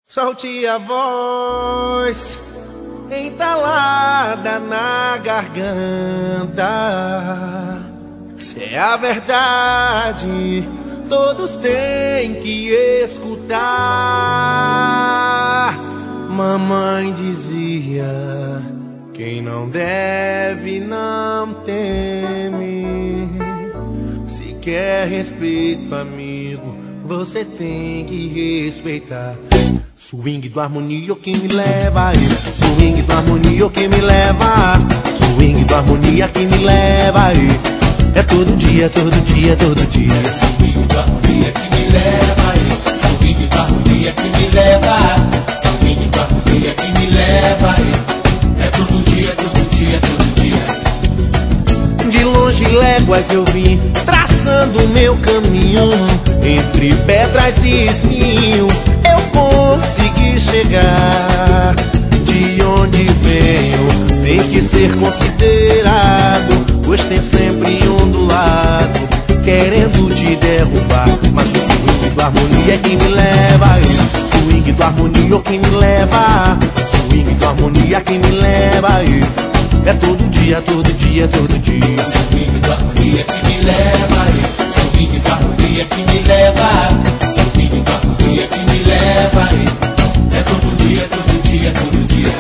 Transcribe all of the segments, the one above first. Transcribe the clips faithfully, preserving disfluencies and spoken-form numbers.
Solte a voz entalada na garganta. Se é a verdade, todos têm que escutar. Mamãe dizia: quem não deve não teme. Se quer respeito, amigo, você tem que respeitar. Swing do harmonia que me leva, swing do harmonia que me leva, swing do harmonia que me leva. É todo dia, todo dia, todo dia. Swing do harmonia que me leva, swing do harmonia que me leva, swing do harmonia que me leva. É todo dia, todo dia, todo dia. De longe léguas eu vim traçando meu caminho, entre pedras e espinhos eu consegui chegar. De onde venho tem que ser considerado, pois tem sempre um do lado querendo te derrubar. Mas o swing do harmonia é que me leva, swing do harmonia que me leva, swing do harmonia que me leva. É todo dia, todo dia, todo dia. Swing do harmonia que me leva, swing do harmonia que me leva, swing do harmonia que me leva. É todo dia, todo dia, todo dia.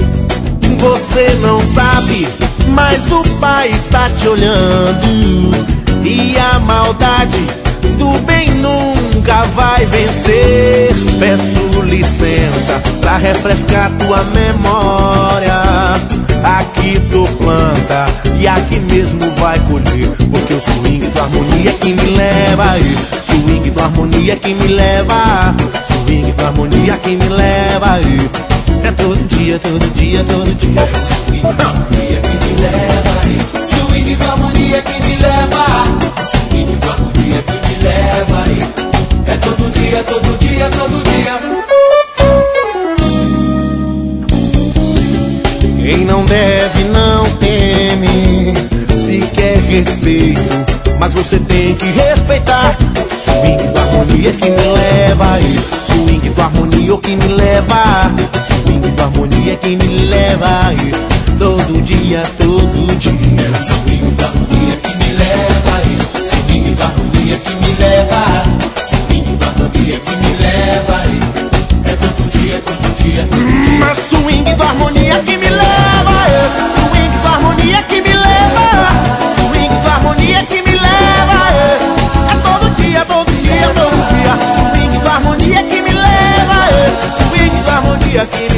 Você não sabe, mas o pai está te olhando, e a maldade do bem nunca vai vencer. Peço licença pra refrescar tua memória. Aqui tu planta e aqui mesmo vai colher, porque o swing do harmonia que me leva, swing do harmonia que me leva, swing do harmonia que me leva. É todo dia, todo dia, todo dia. Swing do harmonia que me leva, swing do harmonia que me leva, swing do harmonia que me leva. É todo dia, todo dia, todo dia. Quem não deve não teme. Se quer respeito, mas você tem que respeitar. Swing do harmonia que me leva, swing do harmonia que me leva, swing do harmonia que me leva. Todo dia, todo dia. Swing do harmonia que me leva, swing do harmonia que me leva, swing do harmonia que me leva. É todo dia, todo dia, todo dia. Mas swing do harmonia que me leva, swing do harmonia que me leva, swing do harmonia que me leva. É todo dia, todo dia, todo dia. Swing do harmonia que me leva, swing do harmonia que me leva.